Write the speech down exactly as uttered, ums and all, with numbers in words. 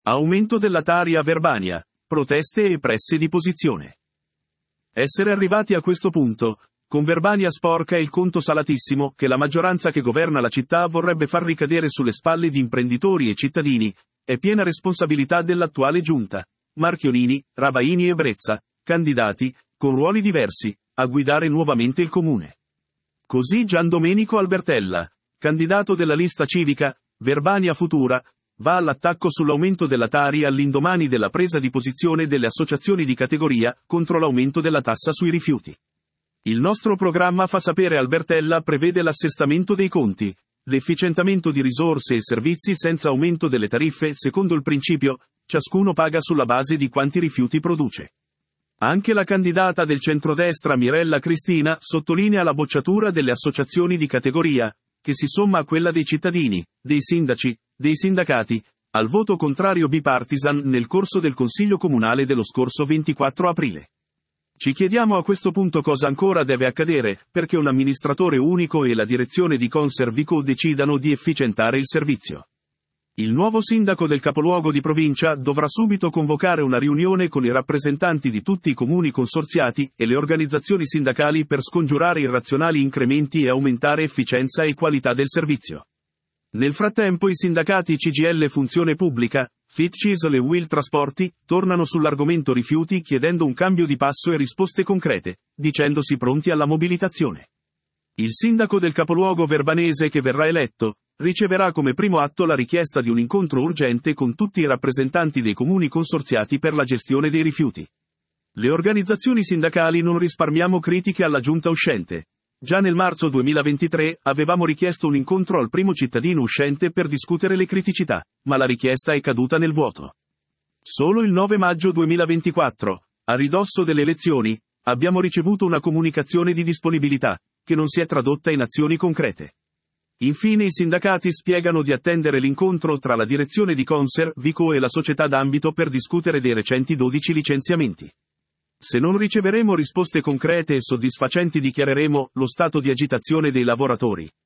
Aumento della Tari a Verbania, proteste e presse di posizione. Essere arrivati a questo punto, con Verbania sporca e il conto salatissimo che la maggioranza che governa la città vorrebbe far ricadere sulle spalle di imprenditori e cittadini, è piena responsabilità dell'attuale giunta. Marchionini, Ravaini e Brezza, candidati, con ruoli diversi, a guidare nuovamente il comune. Così Gian Domenico Albertella, candidato della lista civica, Verbania Futura, va all'attacco sull'aumento della Tari all'indomani della presa di posizione delle associazioni di categoria contro l'aumento della tassa sui rifiuti. Il nostro programma fa sapere Albertella prevede l'assestamento dei conti, l'efficientamento di risorse e servizi senza aumento delle tariffe secondo il principio, ciascuno paga sulla base di quanti rifiuti produce. Anche la candidata del centrodestra Mirella Cristina sottolinea la bocciatura delle associazioni di categoria, che si somma a quella dei cittadini, dei sindaci, dei sindacati, al voto contrario bipartisan nel corso del Consiglio Comunale dello scorso ventiquattro aprile. Ci chiediamo a questo punto cosa ancora deve accadere, perché un amministratore unico e la direzione di Conservico decidano di efficientare il servizio. Il nuovo sindaco del capoluogo di provincia dovrà subito convocare una riunione con i rappresentanti di tutti i comuni consorziati e le organizzazioni sindacali per scongiurare irrazionali incrementi e aumentare efficienza e qualità del servizio. Nel frattempo i sindacati C G I L Funzione Pubblica, Fitcisl e Will Trasporti, tornano sull'argomento rifiuti chiedendo un cambio di passo e risposte concrete, dicendosi pronti alla mobilitazione. Il sindaco del capoluogo verbanese che verrà eletto, riceverà come primo atto la richiesta di un incontro urgente con tutti i rappresentanti dei comuni consorziati per la gestione dei rifiuti. Le organizzazioni sindacali non risparmiamo critiche alla giunta uscente. Già nel marzo duemilaventitré avevamo richiesto un incontro al primo cittadino uscente per discutere le criticità, ma la richiesta è caduta nel vuoto. Solo il nove maggio duemilaventiquattro, a ridosso delle elezioni, abbiamo ricevuto una comunicazione di disponibilità, che non si è tradotta in azioni concrete. Infine i sindacati spiegano di attendere l'incontro tra la direzione di Conser, Vico e la società d'ambito per discutere dei recenti dodici licenziamenti. Se non riceveremo risposte concrete e soddisfacenti dichiareremo lo stato di agitazione dei lavoratori.